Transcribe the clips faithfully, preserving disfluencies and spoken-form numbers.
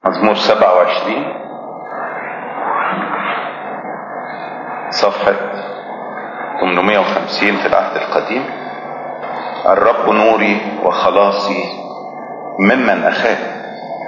مزمور سبعة وعشرين صفحة ثمانمائة وخمسين في العهد القديم. الرب نوري وخلاصي ممن أخاف،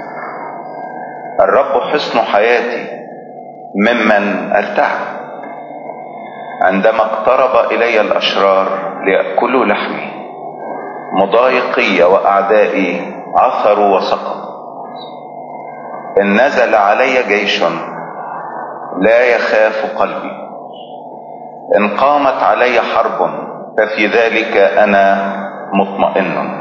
الرب حصن حياتي ممن ارتعب. عندما اقترب إلي الأشرار ليأكلوا لحمي، مضايقي وأعدائي عثروا وسقطوا. إن نزل علي جيش لا يخاف قلبي، إن قامت علي حرب ففي ذلك أنا مطمئن.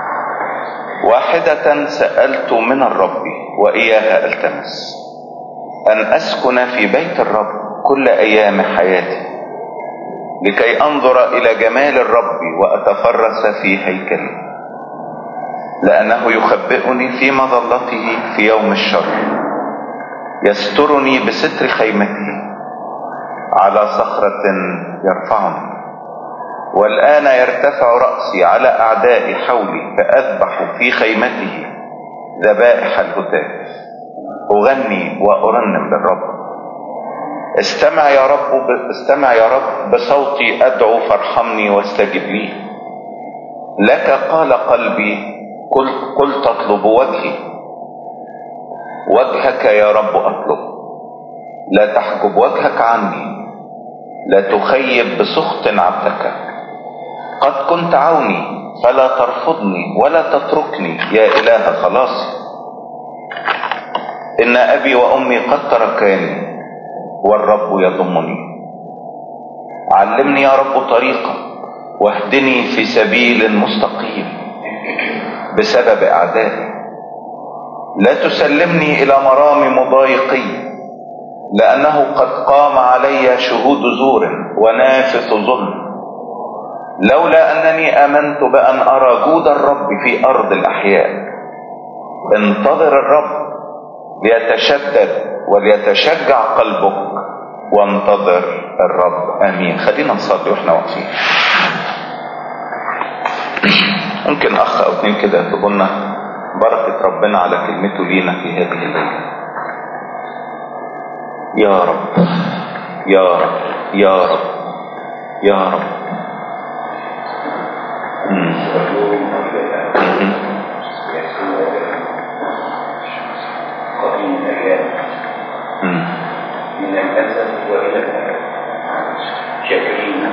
واحدة سألت من الرب وإياها التمس، أن أسكن في بيت الرب كل أيام حياتي، لكي أنظر إلى جمال الرب وأتفرس في هيكله، لأنه يخبئني في مظلته في يوم الشر، يسترني بستر خيمته، على صخرة يرفعني. والآن يرتفع رأسي على أعدائي حولي، فأذبح في خيمته ذبائح الهتاف. أغني وأرنم للرب. استمع يا رب، استمع يا رب بصوتي أدعو، فارحمني واستجب لي. لك قال قلبي، قلت, قلت أطلب وجهي، وجهك يا رب أطلب. لا تحجب وجهك عني، لا تخيب بسخط عبدك. قد كنت عوني فلا ترفضني، ولا تتركني يا إله خلاصي. إن أبي وأمي قد تركاني، والرب يضمني. علمني يا رب طريقا، واهدني في سبيل مستقيم بسبب أعدائي. لا تسلمني إلى مرام مضايقي، لأنه قد قام علي شهود زور ونافث ظلم. لولا أنني آمنت بأن أرى جود الرب في أرض الأحياء. انتظر الرب ليتشدد وليتشجع قلبك، وانتظر الرب. آمين. خلينا نصلي واحنا واقفين. ممكن أخ أو اتنين كده تقولنا بركة ربنا على كلمته لينا في هذه الليلة. يا رب يا رب يا رب يا رب. من الأسف وإلى الأبد شاكرين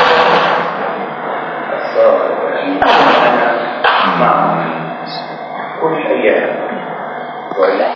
الصالح والأمين معهم كل أيام وإلى.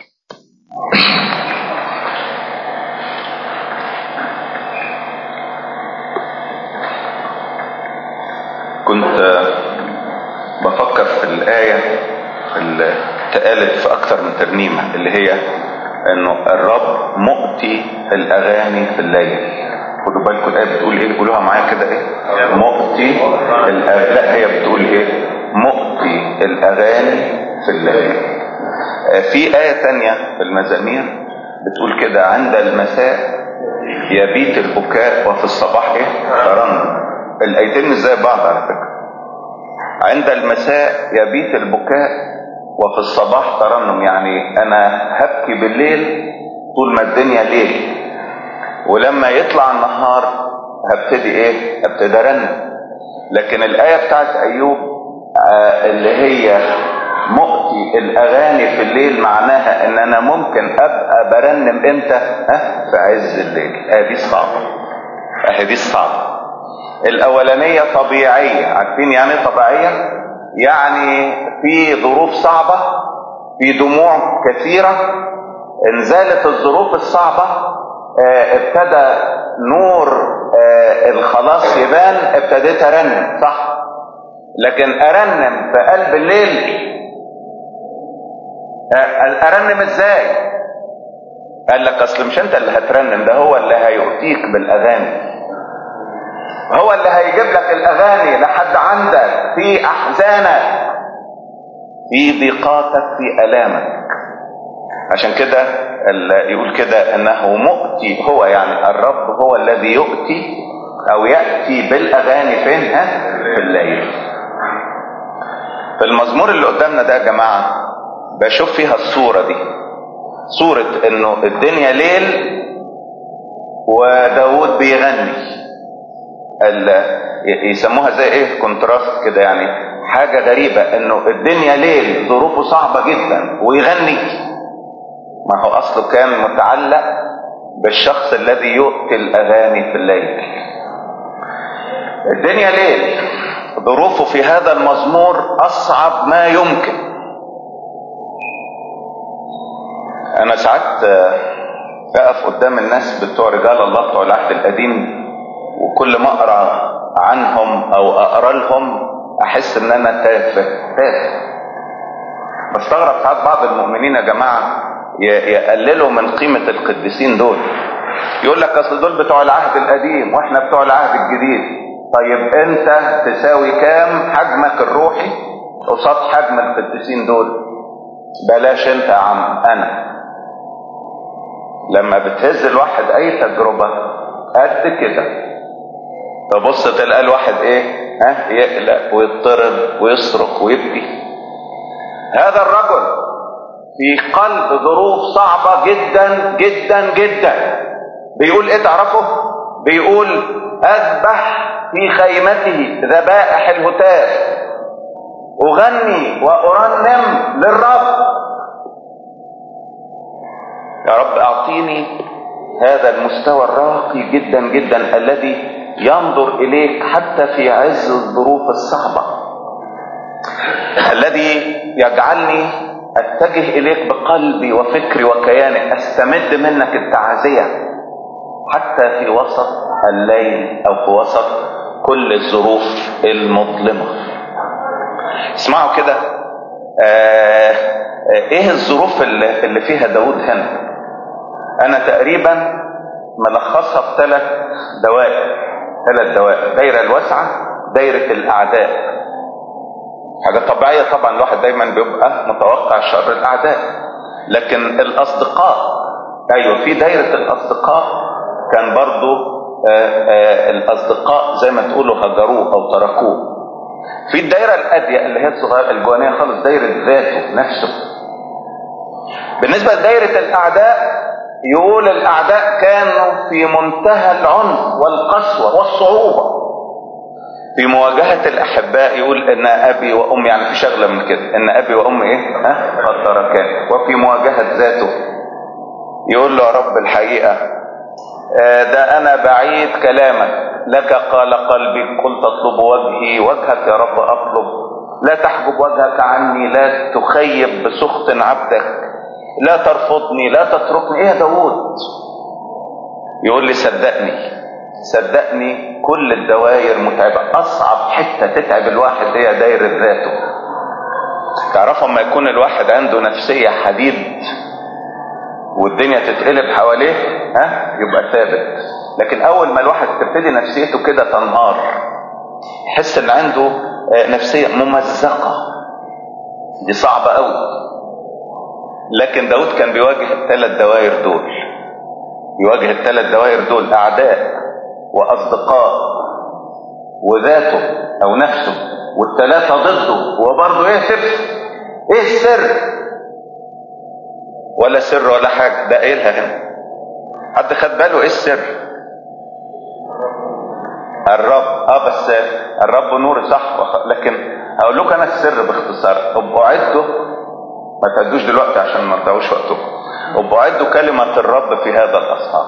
كنت بفكر في الآية اللي اتقالت في أكثر من ترنيمة، اللي هي انه الرب مؤتي الاغاني في الليل. خدوا بالكم الايه بتقول ايه، قولوها معايا كده، ايه مؤتي الأغاني. لا، هي بتقول ايه، مؤتي الاغاني في الليل. في آية تانية في المزامير بتقول كده، عند المساء يبيت البكاء وفي الصباح ايه ترنم. الايتين مش زي بعض على فكرة. عند المساء يبيت البكاء وفي الصباح ترنم، يعني انا هبكي بالليل طول ما الدنيا ليل، ولما يطلع النهار هبتدي ايه هبتدي ارنم. لكن الايه بتاعت ايوب آه اللي هي مؤتي الاغاني في الليل، معناها ان انا ممكن ابقى برنم امتى؟ ها في عز الليل. اه دي صعبه، اه دي صعبه. الاولانيه طبيعيه. عارفين يعني ايه طبيعيه؟ يعني في ظروف صعبة، في دموع كثيرة، انزالت الظروف الصعبة اه ابتدى نور اه الخلاص يبان، ابتديت ارنم صح. لكن ارنم في قلب الليل، اه ارنم ازاي؟ قال لك اصل مش انت اللي هترنم، ده هو اللي هيؤتيك بالاغاني، هو اللي هيجيب لك الاغاني لحد عندك في احزانك، في ضيقاتك، في الامك. عشان كده يقول كده انه مؤتي، هو يعني الرب هو الذي يؤتي او يأتي بالاغاني فينها في الليل. في المزمور اللي قدامنا ده يا جماعة بشوف فيها الصورة دي. صورة انه الدنيا ليل وداود بيغني، يسموها زي ايه كونتراست كده، يعني حاجة غريبة انه الدنيا ليل ظروفه صعبة جدا ويغني. ما هو اصله كان متعلق بالشخص الذي يؤتي الاغاني في الليل. الدنيا ليل، ظروفه في هذا المزمور اصعب ما يمكن. انا ساعات اقف قدام الناس بتوع رجال الله بتوع العهد القديم، وكل ما اقرا عنهم او اقرا لهم احس ان انا تافه تافه. بستغرب ساعات بعض المؤمنين يا جماعه يقللوا من قيمه القديسين دول. يقول لك اصل دول بتوع العهد القديم واحنا بتوع العهد الجديد. طيب انت تساوي كام حجمك الروحي قصاد حجم القديسين دول؟ بلاش انت يا عم، انا لما بتهز الواحد اي تجربة قد كده تبص تلقى الواحد ايه، ها يقلق ويضطرب ويصرخ ويبكي. هذا الرجل في قلب ظروف صعبة جدا جدا جدا. بيقول ايه تعرفه؟ بيقول اذبح في خيمته ذبائح الهتاف، اغني وارنم للرب. يا رب اعطيني هذا المستوى الراقي جدا جدا الذي ينظر اليك حتى في عز الظروف الصعبة، الذي يجعلني اتجه اليك بقلبي وفكري وكياني، استمد منك التعازية حتى في وسط الليل او في وسط كل الظروف المظلمة. اسمعوا كده، آه ايه الظروف اللي, اللي فيها داود هنا؟ انا تقريبا ملخصها في ثلاث دوائر ثلاث دوائر دايرة الواسعة، دايرة الاعداء. حاجة طبيعية طبعا، الواحد دايما بيبقى متوقع شر الاعداء. لكن الاصدقاء، ايوه في دايرة الاصدقاء كان برضو آآ آآ الاصدقاء زي ما تقولوا هجروه او تركوه. في الدايرة الأضيق اللي هي الصغيرة الجوانية خالص، دايرة ذاته نفسه. بالنسبة لدايرة الأعداء يقول الأعداء كانوا في منتهى العنف والقسوة والصعوبة. في مواجهة الأحباء يقول إن أبي وأمي، يعني في شغلة من كده، إن أبي وأمي إيه؟ ها؟ قد تركان. وفي مواجهة ذاته يقول له يا رب الحقيقة ده أنا بعيد كلامك، لك قال قلبي قلت اطلب وجهي، وجهك يا رب اطلب، لا تحجب وجهك عني، لا تخيب بسخط عبدك، لا ترفضني لا تتركني. ايه يا داود؟ يقول لي صدقني صدقني كل الدوائر متعبة. اصعب حتة تتعب الواحد هي دايرة ذاته. تعرفوا اما يكون الواحد عنده نفسية حديد والدنيا تتقلب حواليه، ها يبقى ثابت. لكن اول ما الواحد تبتدي نفسيته كده تنهار، يحس ان عنده نفسية ممزقة، دي صعبة قوي. لكن داود كان بيواجه الثلاث دوائر دول، بيواجه الثلاث دوائر دول، اعداء واصدقاء وذاته او نفسه، والثلاثة ضده. وبرضه ايه سر؟ ايه السر؟ ولا سر ولا حاجة، ده قايلها هنا. حد خد باله ايه السر؟ الرب. اه بس الرب نور صح، لكن هقول لكم انا السر باختصار. ابقوا عدوا، ما تعدوش دلوقتي عشان ما تضيعوش وقتكم. ابقوا عدوا كلمة الرب في هذا الاصحاب.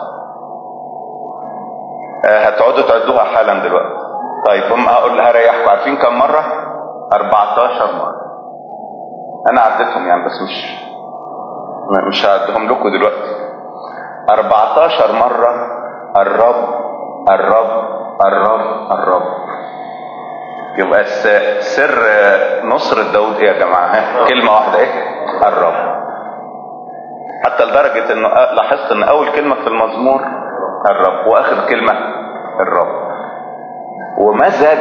آه هتقعدوا تعدوها حالا دلوقتي. طيب هم هقول هريحكم. عارفين كم مرة؟ أربعتاشر مرة. انا عديتهم يعني، بس مش مش هعدهم لكم دلوقتي. أربعتاشر مرة الرب الرب الرب الرب. يبقى سر نصر داود ايه يا جماعة؟ كلمة واحدة ايه؟ الرب. حتى لدرجة انه لاحظت ان اول كلمة في المزمور الرب، واخر كلمة الرب. ومزج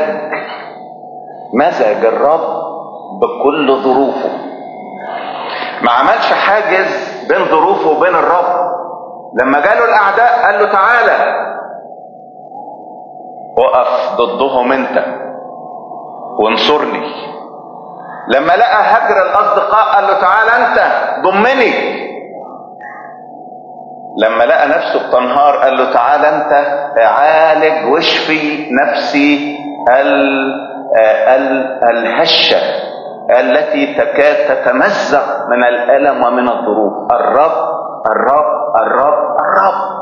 مزج الرب بكل ظروفه، ما عملش حاجز بين ظروفه وبين الرب. لما جاله الاعداء قال له تعالى وقف ضدهم انت وانصرني. لما لقى هجر الاصدقاء قال له تعالى انت ضمني لما لقى نفسه بتنهار قال له تعال انت عالج واشفي نفسي الهشة التي تكاد تتمزق من الألم ومن الظروف. الرب الرب الرب الرب.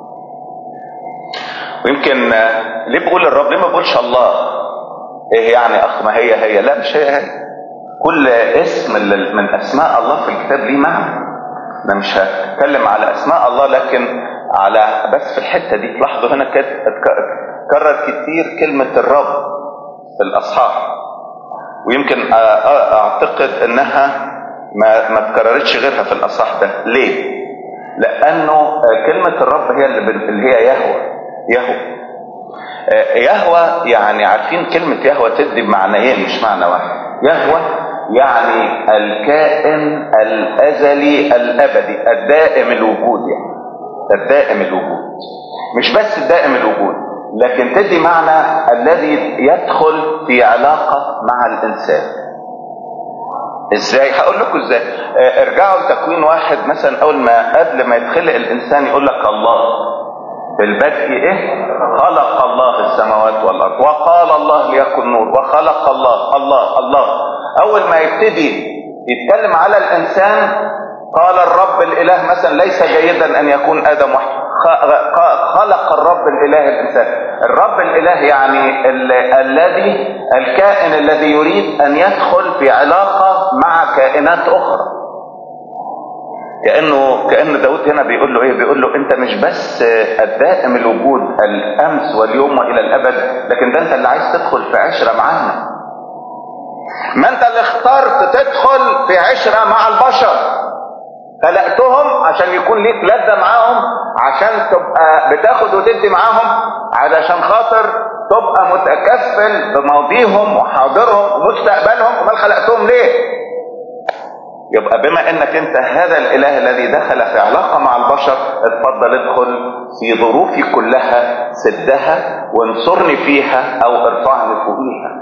ويمكن ليه بقول الرب؟ ليه ما بقولش الله؟ ايه يعني اخ ما هي هي؟ لا مش هي هي. كل اسم من اسماء الله في الكتاب ليه معنى. انا مش هتكلم على اسماء الله، لكن على بس في الحته دي تلاحظوا هنا تكرر كتير كلمه الرب في الاصحاح، ويمكن اعتقد انها ما ما تكررتش غيرها في الاصحاح ده. ليه؟ لانه كلمه الرب هي اللي هي يهوه. يهوه يهوه يعني عارفين كلمه يهوه تدي بمعنيين مش معنى واحد. يهوه يعني الكائن الازلي الابدي الدائم الوجود، يعني الدائم الوجود، مش بس دائم الوجود لكن تدي معنى الذي يدخل في علاقه مع الانسان. ازاي؟ هقول لكم ازاي. ارجعوا لتكوين واحد مثلا، اول ما قبل ما يتخلق الانسان يقول لك الله بالبدء ايه؟ خلق الله السماوات والارض وقال الله ليكن نور وخلق الله الله الله. اول ما يبتدي يتكلم على الانسان قال الرب الاله مثلا ليس جيدا ان يكون ادم وحده، خلق الرب الاله الانسان. الرب الاله يعني الذي الكائن الذي يريد ان يدخل في علاقه مع كائنات اخرى. كانه كان داود هنا بيقول له ايه؟ بيقول له انت مش بس الدائم الوجود الامس واليوم والى الابد، لكن ده انت اللي عايز تدخل في عشره معانا. ما انت اللي اخترت تدخل في عشره مع البشر. خلقتهم عشان يكون ليك لذة معاهم، عشان تبقى بتاخد وتدي معاهم، علشان خاطر تبقى متكفل بماضيهم وحاضرهم ومستقبلهم. امال خلقتهم ليه؟ يبقى بما انك انت هذا الاله الذي دخل في علاقة مع البشر، اتفضل ادخل في ظروفي كلها، سدها وانصرني فيها او ارفعني فوقيها.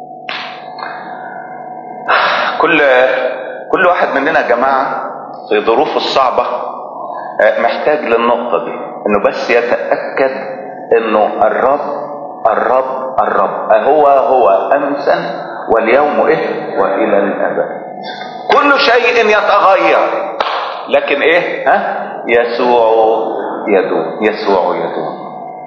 كل كل واحد مننا يا جماعه في ظروفه الصعبة محتاج للنقطة دي، انه بس يتأكد انه الرب الرب الرب هو هو امسا واليوم ايه والى الابد. كل شيء يتغير لكن ايه؟ ها؟ يسوع يدوم. يسوع يدوم.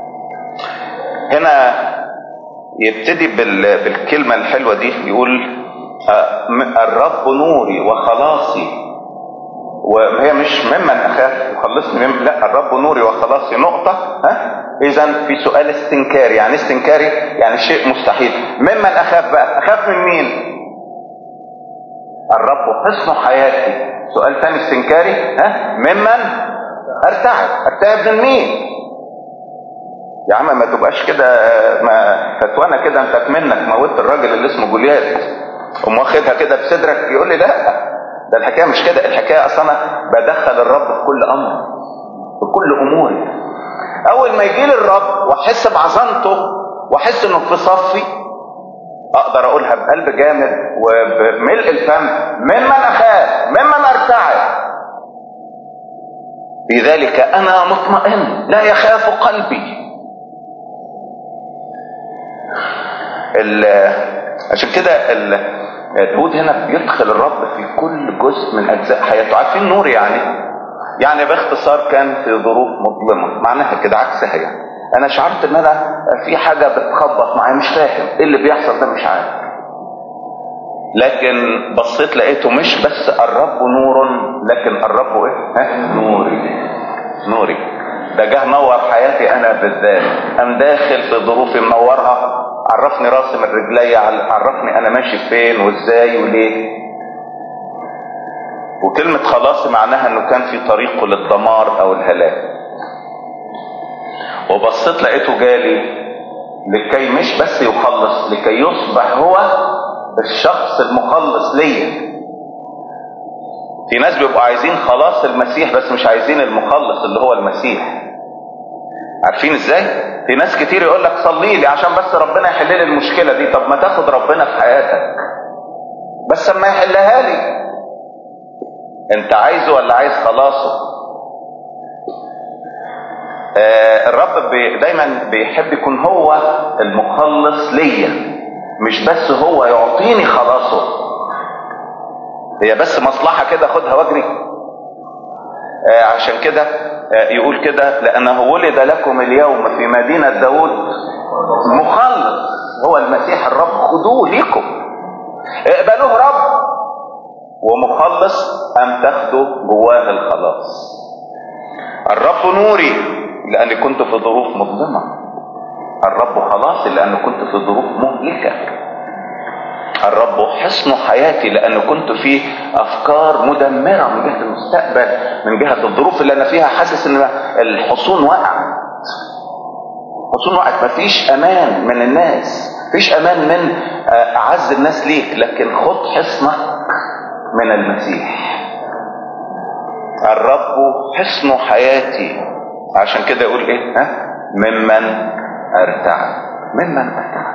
هنا يبتدي بالكلمة الحلوة دي، يقول الرب نوري وخلاصي. وهي مش ممن اخاف يخلصني مم... لا، الرب نوري وخلاصي نقطة. ها؟ اذا في سؤال استنكاري. يعني استنكاري يعني شيء مستحيل. ممن اخاف بقى؟ اخاف من مين؟ الرب حصن حياتي. سؤال ثاني استنكاري. ها؟ ممن ارتعب. ارتعب من مين؟ يا عم ما تبقاش كده ما فتوانا كده انت منك موت الراجل اللي اسمه جوليات قوم واخدها كده بصدرك. يقول لي لا، ده الحكايه مش كده. الحكايه اصلا انا بدخل الرب في كل امر، في كل اموري. اول ما يجي لي الرب واحس بعظمته واحس انه في صفي، اقدر اقولها بقلب جامد وبملء الفم: ممن اخاف، ممن ارتعب، بذلك انا مطمئن لا يخاف قلبي. عشان كده داود هنا بيدخل الرب في كل جزء من اجزاء حياته. عارفين نور يعني يعني باختصار كان في ظروف مظلمه، معناها كده عكسها. يعني انا شعرت ان انا في حاجه بتخبط معايا، مش فاهم ايه اللي بيحصل ده، مش عارف. لكن بصيت لقيته مش بس الرب نور، لكن الرب ايه؟ ها؟ نوري. نوري ده جه نور حياتي انا بالذات. قام داخل في ظروفي منورها، عرفني راسي من رجلي، عرفني انا ماشي فين وازاي وليه. وكلمة خلاص معناها انه كان في طريقه للدمار او الهلاك، وبصيت لقيته جالي لكي مش بس يخلص، لكي يصبح هو الشخص المخلص ليا. في ناس بيبقوا عايزين خلاص المسيح بس مش عايزين المخلص اللي هو المسيح. عارفين ازاي؟ في ناس كتير يقول لك صلي لي عشان بس ربنا يحل لي المشكله دي. طب ما تاخد ربنا في حياتك بس اما يحلها لي. انت عايزه ولا عايز خلاصه؟ آه الرب بي دايما بيحب يكون هو المخلص ليا، مش بس هو يعطيني خلاصه، هي بس مصلحة كده خدها واجري. آه عشان كده آه يقول كده لأنه ولد لكم اليوم في مدينة داود مخلص، هو المسيح الرب، خدوه ليكم، اقبلوه رب ومخلص أم تاخدوا جواه الخلاص. الرب نوري لأني كنت في ظروف مظلمة، الرب خلاصي لأني كنت في ظروف مهلكة، الرب حصن حياتي لأني كنت في أفكار مدمرة من جهة المستقبل، من جهة الظروف اللي أنا فيها حاسس إن الحصون وقعت، حصون وقعت، مفيش أمان من الناس، مفيش أمان من أعز الناس ليك، لكن خد حصنك من المسيح. الرب حصن حياتي، عشان كده يقول ايه؟ ها؟ ممن ارتعب، ممن ارتعب.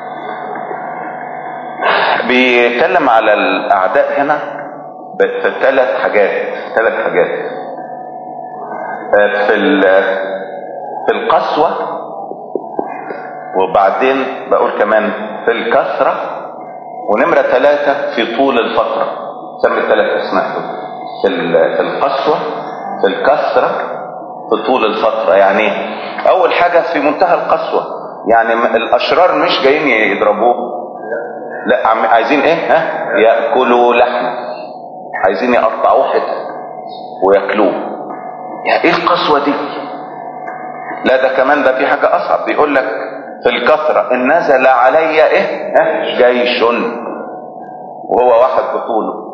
بيتكلم على الاعداء هنا في ثلاث حاجات، ثلاث حاجات في في القسوة، وبعدين بقول كمان في الكثرة، ونمرة ثلاثة في طول الفترة. سمي الثلاث اسماء دول، في القسوة، في الكثرة، في طول الفترة. يعني اول حاجة في منتهى القسوة، يعني الاشرار مش جايين يضربوه، لا عايزين ايه؟ ها؟ يأكلوا لحمه، عايزين يقطعوه حتت ويأكلوه. يعني ايه القسوة دي؟ لا ده كمان ده في حاجة اصعب، بيقول لك في الكثرة ان نزل علي ايه؟ ها؟ جيش، وهو واحد بطوله،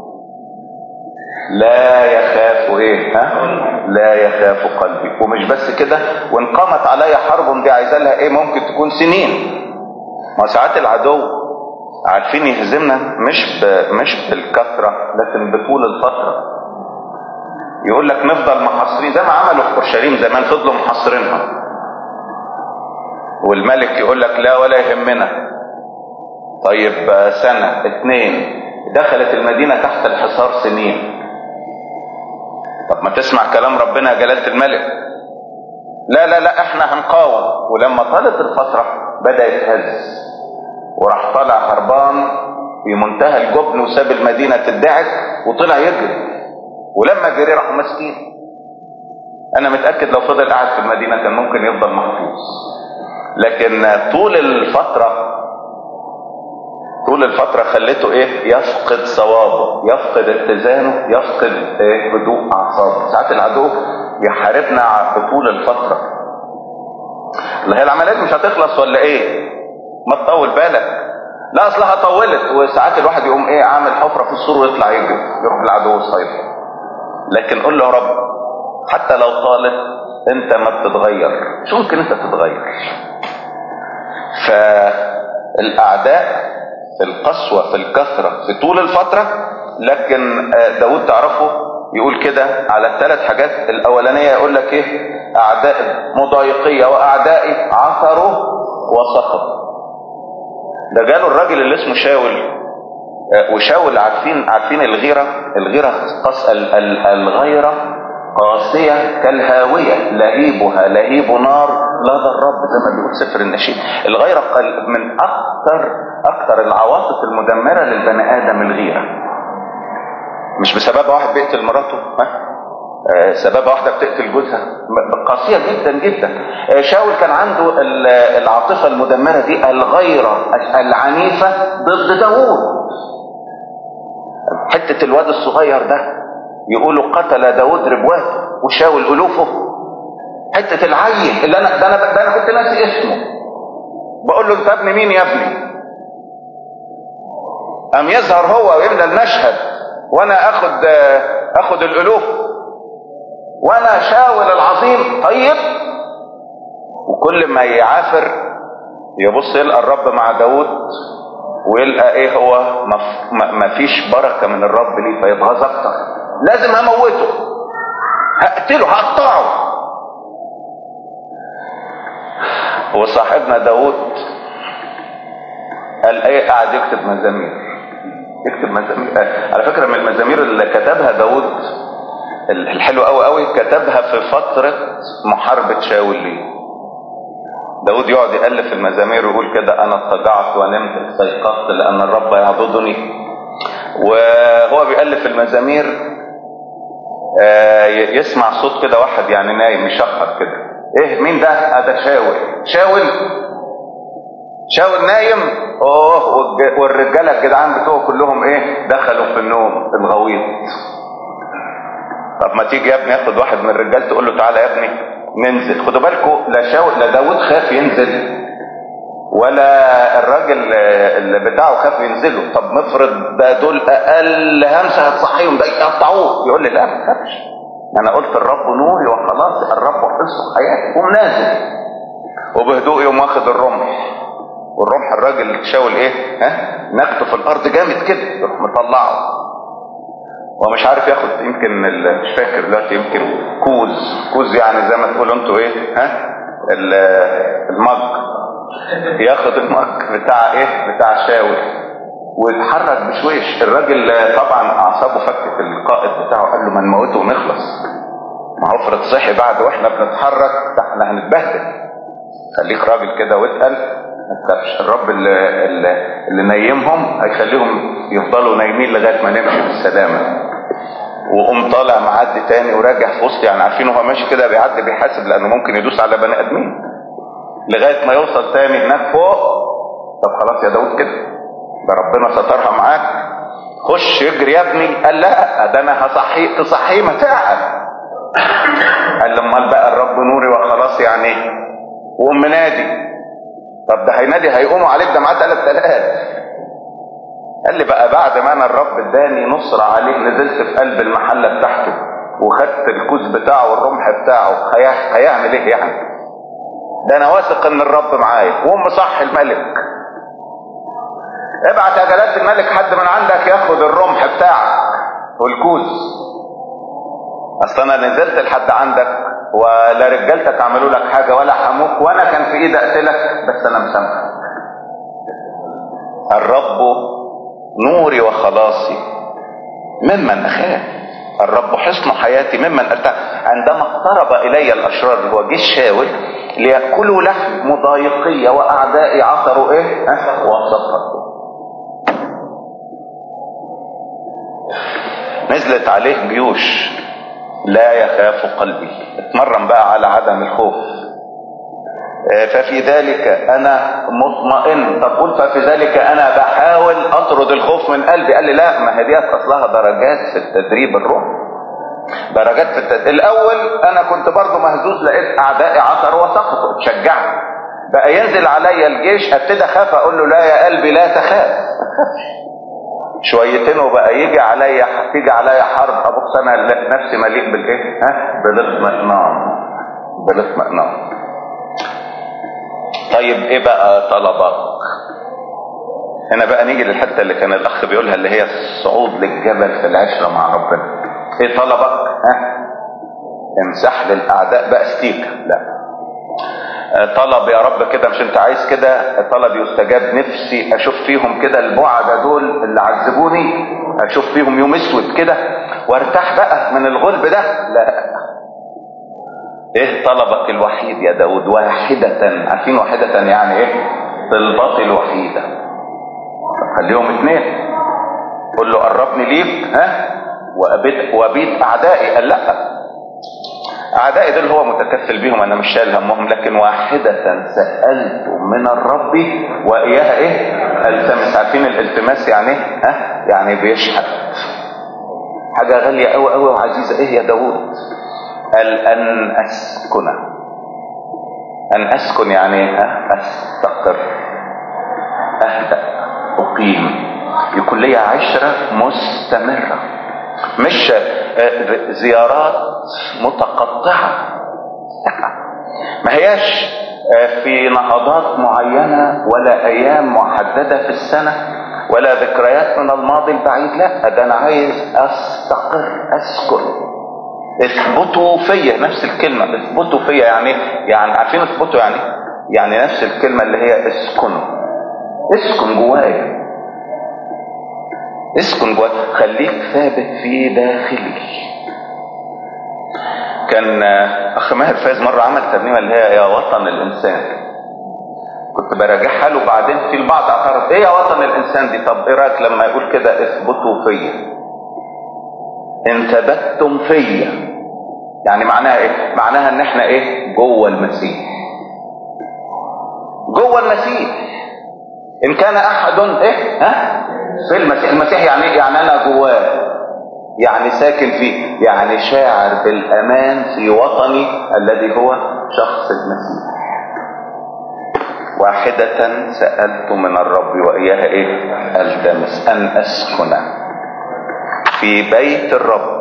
لا يخاف ايه؟ ها؟ لا يخاف قلبي. ومش بس كده، وان قامت علي حرب دي عايزه لها ايه؟ ممكن تكون سنين. ما ساعات العدو عارفين يهزمنا مش ب... مش بالكثره لكن بطول الفتره. يقول لك نفضل محاصرين زي ما عملوا في اورشليم زمان، فضلوا محاصرينها، والملك يقول لك لا ولا يهمنا. طيب سنه اتنين دخلت المدينه تحت الحصار سنين، طب ما تسمع كلام ربنا يا جلالة الملك. لا لا لا احنا هنقاوم. ولما طالت الفترة بدأ يتهز، وراح طلع هربان في منتهى الجبن وساب المدينة تدعك وطلع يجري، ولما جري راح مسكين. انا متأكد لو فضل قاعد في المدينة كان ممكن يفضل محفوظ، لكن طول الفترة طول الفترة خلته ايه؟ يفقد صوابه، يفقد اتزانه، يفقد ايه؟ هدوء اعصابه. ساعات العدو يحاربنا بطول الفترة. اللي هي العمليات مش هتخلص ولا ايه؟ ما تطول بالك. لا اصلها طولت، وساعات الواحد يقوم ايه؟ عامل حفرة في السور ويطلع يجري يروح العدو الصيد. لكن قول له يا رب حتى لو طالت انت ما بتتغير، مش ممكن انت تتغير. فالاعداء في القسوة، في الكثرة، في طول الفترة. لكن داود تعرفه يقول كده على الثلاث حاجات. الاولانية يقول لك ايه؟ اعداء مضايقية واعدائي عثروا وسقطوا. ده جاله الراجل اللي اسمه شاول، وشاول عارفين عارفين الغيرة الغيرة قص الغيرة قاسية كالهاوية، لهيبها لهيب نار لدى الرب، زي ما بيقول سفر النشيد. الغيرة من اكثر اكثر العواطف المدمرة للبني ادم. الغيرة مش بسبب واحد بيقتل مراته، ها؟ آه سبب واحدة بتقتل جوزها، قاسية جدا جدا. آه شاول كان عنده العاطفة المدمرة دي، الغيرة العنيفة ضد داود. حتة الواد الصغير ده يقولوا قتل داود ربواته وشاول ألوفه. حتة العيل اللي انا ده انا ده انا كنت ناسي اسمه، بقول له انت ابن مين يا ابني؟ قام يظهر هو ويملى المشهد، وانا اخد اخد الالوف، وانا شاول العظيم. طيب وكل ما يعافر يبص يلقى الرب مع داود، ويلقى ايه؟ هو ما فيش بركة من الرب ليه، فيتغاظ اكتر. لازم هموته، هقتله، هقطعه. وصاحبنا داود قال ايه؟ قاعد يكتب مزامير، يكتب مزامير. على فكرة من المزامير اللي كتبها داود الحلو قوي قوي كتبها في فترة محاربة شاول ليه. داود يقعد يألف المزامير ويقول كده: انا اضطجعت ونمت استيقظت لان الرب يعضدني. وهو بيألف المزامير يسمع صوت كده واحد يعني نايم يشخر كده: ايه مين ده؟ هذا شاول. شاول شاول نايم. اوه والرجاله الجدعان بتوعه كلهم ايه؟ دخلوا في النوم الغويط. طب ما تيجي يا ابني ياخد واحد من الرجال تقول له: تعالى يا ابني ننزل. خدوا بالكم، لا شاول لا داود خاف ينزل ولا الراجل اللي بتاعه خاف ينزله. طب نفرض ده دول اقل همسه هتصحيهم ده يقطعوه، يقول لي: لا ما تخافش، انا قلت الرب نوري وخلاص، الرب حفظ حياتي. قوم نازل. وبهدوء يوم واخد الرمح، والرمح الراجل شاول ايه؟ ها نكته في الارض جامد كده، يروح مطلعه ومش عارف ياخد، يمكن مش فاكر دلوقتي، يمكن كوز كوز يعني زي ما تقولوا انتوا ايه، ها المج، ياخد المج بتاع ايه؟ بتاع شاول ويتحرك بشويش. الراجل طبعا اعصابه فكت. القائد بتاعه قال له: ما نموته ونخلص، ما هو افرض صحي بعد واحنا بنتحرك ده احنا هنتبهدل. خليك راجل كده واتقل، ما تخافش، الرب اللي, اللي, اللي نيمهم هيخليهم يفضلوا نايمين لغايه ما نمشي بالسلامه. وقوم طالع معدي تاني وراجع في وسط، يعني عارفين هو ماشي كده بيعدي بيحاسب لانه ممكن يدوس على بني ادمين، لغايه ما يوصل تاني هناك فوق. طب خلاص يا داود كده، ده ربنا سترها معاك، خش يجري يا ابني. قال: لا ده انا هصحيه. تصحيه متاعب. قال: امال بقى الرب نوري وخلاص يعني. وقوم منادي. طب ده هينادي هيقوموا عليك، ده معاه ثلاث آلاف. قال لي بقى: بعد ما انا الرب اداني نصر عليه نزلت في قلب المحله بتاعته وخدت الكوز بتاعه والرمح بتاعه، هيعمل ايه يعني؟ ده انا واثق ان الرب معايا. وقوم صح الملك، ابعت يا جلاله الملك حد من عندك ياخد الرمح بتاعك والكوز، اصل انا نزلت لحد عندك ولا رجالتك عملوا لك حاجه ولا حموك، وانا كان في ايدي اقتلك بس انا مسامحك. الرب نوري وخلاصي ممن اخاف، الرب حصن حياتي ممن ارتاح. عندما اقترب الي الاشرار اللي هو جيش شاول ليأكلوا لحم مضايقية واعدائي عثروا ايه؟ وسقطوا. نزلت عليه جيوش لا يخاف قلبي. اتمرن بقى على عدم الخوف. ففي ذلك انا مطمئن. طب قول: ففي ذلك انا بحاول اطرد الخوف من قلبي. قال لي: لا، ما هي دي اصلها درجات في التدريب الروحي، درجات في التدريب. الاول انا كنت برضو مهزوز، لقيت اعدائي عثروا وسقطوا، اتشجعت. بقى ينزل عليا الجيش ابتدي اخاف، اقول له: لا يا قلبي لا تخاف. شويتين وبقى يجي عليا تيجي عليا حرب، ابص انا نفسي مليء بالايه؟ ها بالاطمئنان، بالاطمئنان. طيب ايه بقى طلبك؟ هنا بقى نيجي للحته اللي كان الاخ بيقولها، اللي هي الصعود للجبل في العشره مع ربنا. ايه طلبك؟ ها امسح للاعداء بقى ستيك. لا، طلب يا رب كده، مش انت عايز كده؟ طلب يستجاب. نفسي اشوف فيهم كده البعدة دول اللي عذبوني، اشوف فيهم يوم اسود كده وارتاح بقى من الغلب ده. لا، ايه طلبك الوحيد يا داود؟ واحدة. عارفين واحدة يعني ايه؟ طلبتي الوحيدة. خليهم اتنين. قل له: قربني ليك ها وابيت وابيت اعدائي. قال: لا، اعدائي دول هو متكفل بيهم، انا مش شايل همهم. لكن واحدة سألت من الرب واياها ايه؟ التمس. عارفين الالتماس يعني ايه؟ ها يعني بيشحت حاجة غالية قوي قوي وعزيزة. ايه يا داود؟ قال: ان اسكن. ان اسكن يعني ها استقر، اهدأ، اقيم، يكون لي عشرة مستمرة، مش زيارات متقطعة. ما هياش في نهضات معينة ولا ايام محددة في السنة ولا ذكريات من الماضي البعيد. لا، ده انا عايز استقر، اسكن. اثبتوا فيا، نفس الكلمة اثبتوا فيا يعني يعني عارفين اثبتوا يعني يعني نفس الكلمة اللي هي اسكنوا. اسكن جوايا، اسكن جوايا، خليك ثابت في داخلي. كان اخ ماهر فايز مرة عمل ترنيمة اللي هي يا وطن الانسان، كنت براجعها له، بعدين في البعض اعترض ايه يا وطن الانسان دي؟ طب ايه رايك لما يقول كده اثبتوا فيا ان ثبتتم فيا؟ يعني معناها ايه؟ معناها ان احنا ايه؟ جوه المسيح، جوه المسيح. ان كان احد ايه ها في المسيح، المسيح يعني ايه؟ يعني انا جواه، يعني ساكن فيه، يعني شاعر بالامان في وطني الذي هو شخص المسيح. واحدة سألت من الرب وإياها ايه؟ التمس ان اسكن في بيت الرب.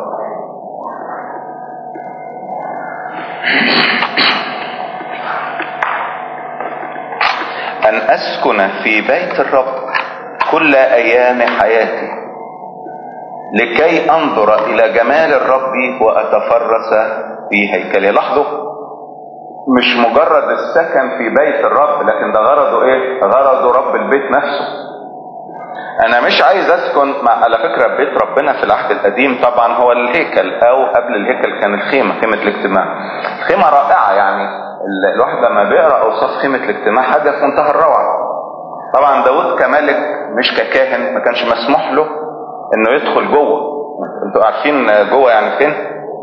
ان اسكن في بيت الرب كل ايام حياتي لكي انظر الى جمال الرب واتفرس في هيكله. لاحظوا مش مجرد السكن في بيت الرب، لكن ده غرضه ايه؟ غرضه رب البيت نفسه. انا مش عايز اسكن مع، على فكرة بيت ربنا في العهد القديم طبعا هو الهيكل، او قبل الهيكل كان الخيمة، خيمة الاجتماع. خيمة رائعة، يعني الواحد لما بيقرأ اوصاف خيمة الاجتماع حاجة في منتهى الروعة. طبعا داود كملك مش ككاهن ما كانش مسموح له انه يدخل جوه. انتوا عارفين جوه يعني فين؟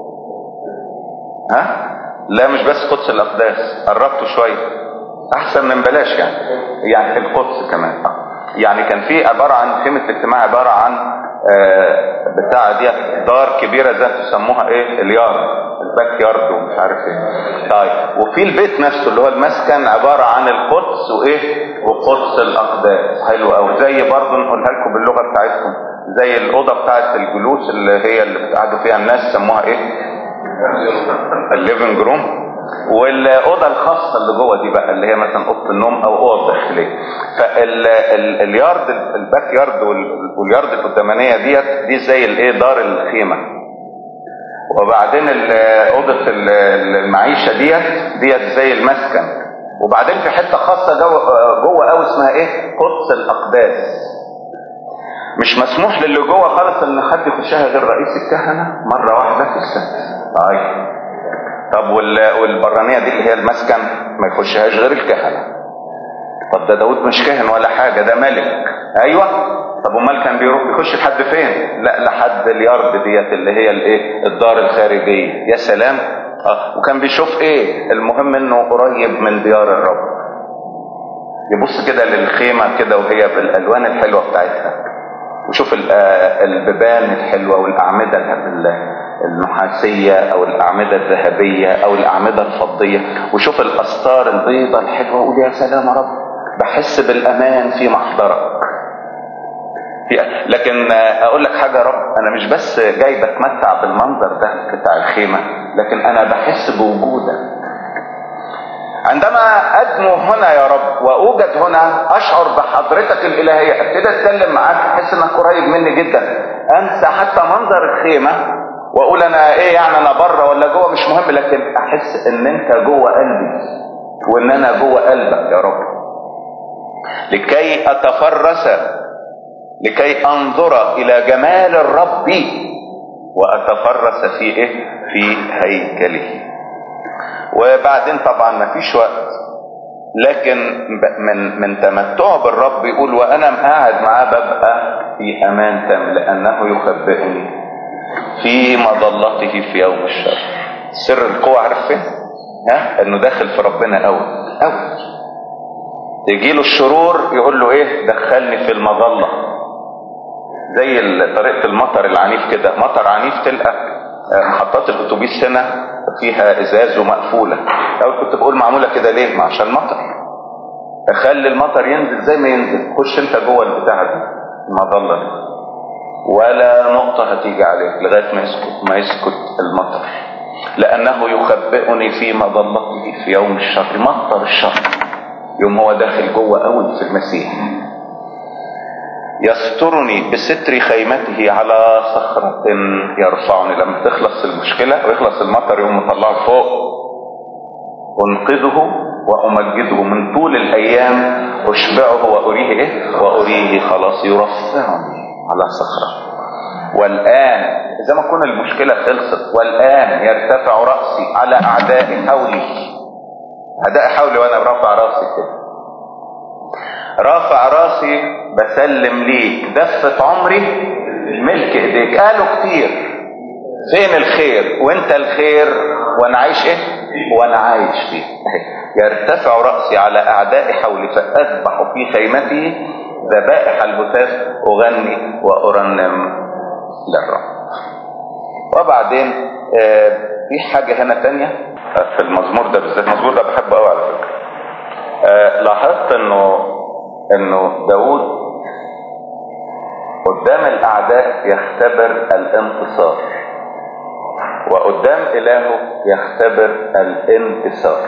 ها؟ لا مش بس قدس الاقداس، قربتوا شويه احسن من بلاش يعني، يعني القدس كمان. يعني كان في عباره عن خيمه الاجتماع، عباره عن آه بتاع دي دار كبيره زي تسموها ايه؟ اليارد، الباك يارد ومش عارف ايه. طيب وفي البيت نفسه اللي هو المسكن عباره عن القدس وايه؟ وقدس الاقداس. حلو قوي. زي برضه نقولها لكم باللغه بتاعتكم، زي الاوضه بتاعت الجلوس اللي هي اللي بتقعدوا فيها الناس سموها ايه؟ الليفنج روم. والاوضه الخاصه اللي جوه دي بقى اللي هي مثلا اوضه النوم او اوضه داخليه. فاليارد الباك يارد واليارد القدامانيه ديت دي زي الايه؟ دار الخيمه. وبعدين اوضه المعيشه ديت ديت زي المسكن. وبعدين في حته خاصه جوه جوه قوي اسمها ايه؟ قدس الاقداس. مش مسموح للي جوه خالص ان حد يخشها غير رئيس الكهنه مره واحده في السنه. طيب طب والبرانيه دي اللي هي المسكن ما يخشهاش غير الكهنه. طب ده داود مش كاهن ولا حاجه، ده ملك. ايوه. طب امال كان بيروح بيخش لحد فين؟ لا لحد اليارد ديت اللي هي الايه؟ الدار الخارجيه. يا سلام. اه وكان بيشوف ايه؟ المهم انه قريب من ديار الرب. يبص كده للخيمه كده وهي بالالوان الحلوه بتاعتها، وشوف البيبان الحلوه والاعمده النحاسيه او الاعمده الذهبيه او الاعمده الفضيه، وشوف الاسطار البيضاء الحلوه، وقول يا سلام يا رب بحس بالامان في محضرك. لكن اقول لك حاجه يا رب، انا مش بس جاي بتمتع بالمنظر ده بتاع الخيمه، لكن انا بحس بوجودك. عندما ادنو هنا يا رب واوجد هنا اشعر بحضرتك الالهيه، ابتدي اتكلم معاك احس انك قريب مني جدا، انسى حتى منظر الخيمه واقول انا ايه يعني انا بره ولا جوه مش مهم، لكن احس ان انت جوه قلبي وان انا جوه قلبك يا رب. لكي اتفرس، لكي انظر الى جمال الرب واتفرس في ايه؟ في هيكله. وبعدين طبعا ما فيش وقت، لكن من من تمتعه بالرب يقول وانا قاعد معاه ببقى في امان تام لانه يخبئني في مظلته في يوم الشر. سر القوة عارف فين؟ ها؟ انه داخل في ربنا قوي قوي. يجي له الشرور يقول له ايه؟ دخلني في المظلة. زي طريقة المطر العنيف كده، مطر عنيف تلقى محطات الاتوبيس هنا فيها ازاز ومقفولة. اول كنت بقول معمولة كده ليه؟ ما عشان المطر، اخلي المطر ينزل زي ما ينزل، خش انت جوه البتاعة دي المظلة دي ولا نقطة هتيجي عليك لغاية ما يسكت ما يسكت المطر، لانه يخبئني في مظلته في يوم الشر. مطر الشر يوم هو داخل جوه قوي في المسيح. يسترني بستر خيمته على صخرة يرفعني. لما تخلص المشكلة ويخلص المطر يوم مطلعه فوق، انقذه وامجده من طول الايام، اشبعه واريه ايه؟ واريه خلاص. يرفعني على صخرة. والآن إذا ما تكون المشكلة خلصت، والآن يرتفع رأسي على أعدائي حولي. أعدائي حولي وأنا برفع رأسي كده، رافع راسي بسلم ليك دفة عمري ملك ايديك. قالوا كتير فين الخير وانت الخير وانا عايش ايه وانا عايش فيه. يرتفع رأسي على اعدائي حولي فاذبح في خيمتي ذبائح الهتاف اغني وارنم للرب. وبعدين آه في حاجة هنا تانية في المزمور ده بالذات، المزمور ده بحبه قوي على فكرة. آه لاحظت انه انه داود قدام الاعداء يختبر الانتصار، وقدام الهه يختبر الانتصار.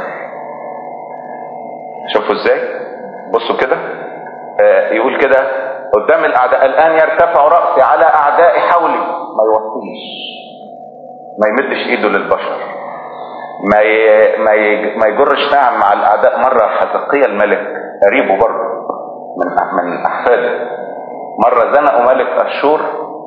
شوفوا ازاي، بصوا كده آه يقول كده قدام الاعداء الان يرتفع رأسي على اعدائي حولي. ما يوطيش، ما يمدش ايده للبشر، ما ي... ما, ي... ما يجرش نعم مع الاعداء. مره حزقيا الملك قريبه برضه من من احفاده، مره زنقوا ملك اشور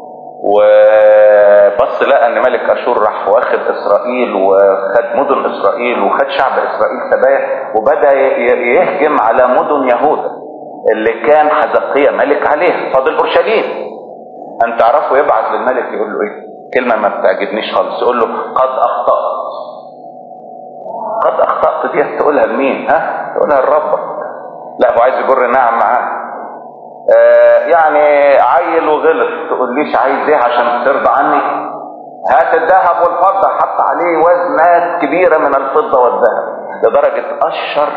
وبص لقى ان ملك اشور راح واخد اسرائيل وخد مدن اسرائيل وخد شعب اسرائيل سبايا، وبدا يهجم على مدن يهوذا اللي كان حزقيا ملك عليها، فاضل اورشليم. انت تعرفوا يبعت للملك يقول له ايه؟ كلمه ما بتعجبنيش خالص، يقول له قد اخطأت. قد اخطأت دي تقولها لمين؟ ها تقولها لربك. لا هو عايز يجر نعم معاه. آه يعني عيل وغلط تقول ليش عايز ايه عشان ترضى عني؟ هات الذهب والفضه، حط عليه وزنات كبيره من الفضه والذهب لدرجه اشر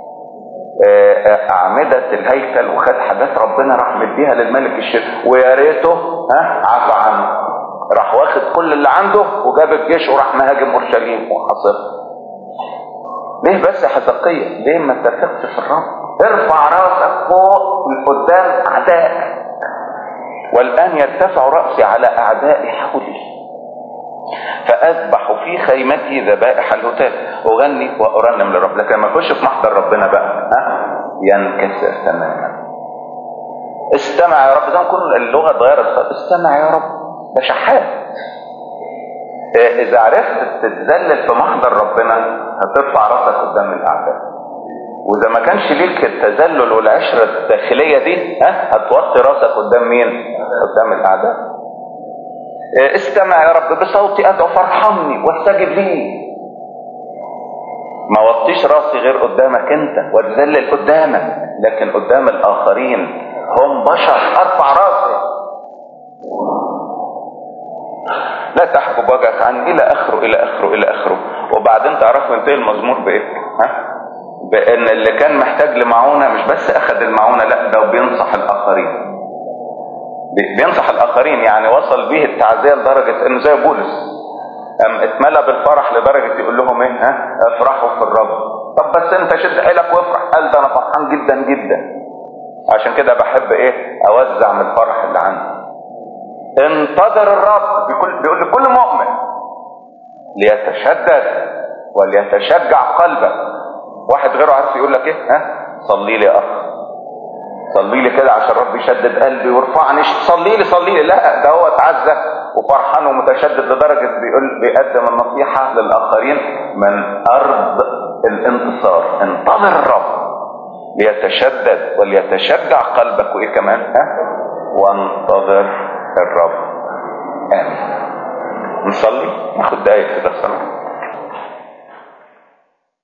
آه اعمده الهيكل وخد حاجات ربنا راح مديها للملك الشرير، ويا ريته ها عفى عنه. راح واخد كل اللي عنده وجاب الجيش وراح مهاجم اورشليم وحاصرها. ليه بس يا حزقية؟ ليه ما تثقش في الرب؟ ارفع راسك فوق من قدام اعدائك. والان يرتفع رأسي على اعدائي حولي فاذبح في خيمتي ذبائح الهتاف اغني وارنم للرب. لكن لما اخش في محضر ربنا بقى ها ينكسر تماما. استمع يا رب، ده كل اللغه اتغيرت. استمع يا رب، ده شحات. اذا عرفت تتذلل في محضر ربنا هترفع راسك قدام الاعداء، واذا ما كانش ليك التذلل والعشره الداخليه دي ها هتوطي راسك قدام مين؟ قدام الاعداء. استمع يا رب بصوتي ادعو فارحمني واستجب لي. ما وطيش راسي غير قدامك انت واتذلل قدامك، لكن قدام الاخرين هم بشر ارفع راسي. لا تحجب وجهك عني الى اخره الى اخره الى اخره. وبعدين تعرفوا ينتهي المزمور بايه؟ ها؟ بان اللي كان محتاج لمعونه مش بس اخذ المعونه، لا ده بينصح الاخرين. بينصح الاخرين، يعني وصل به التعزيه لدرجه انه زي بولس ام اتملى بالفرح لدرجه يقول لهم ايه؟ ها؟ افرحوا في الرب. طب بس انت شد حيلك وافرح. قال ده انا فرحان جدا جدا. عشان كده بحب ايه؟ اوزع من الفرح اللي عندي. انتظر الرب، بيقول, بيقول لكل مؤمن ليتشدد وليتشجع قلبك. واحد غيره عارف يقول لك ايه؟ ها صلي لي يا اخ، صلي لي كده عشان ربي يشدد قلبي ويرفعني. صلي لي صلي لي. لا ده هو اتعزى وفرحان ومتشدد لدرجه بيقول بيقدم النصيحه للاخرين من ارض الانتصار. انتظر الرب ليتشدد وليتشجع قلبك. وايه كمان؟ ها وانتظر الرب. آمين. نصلي ناخد دقايق كده صلاة.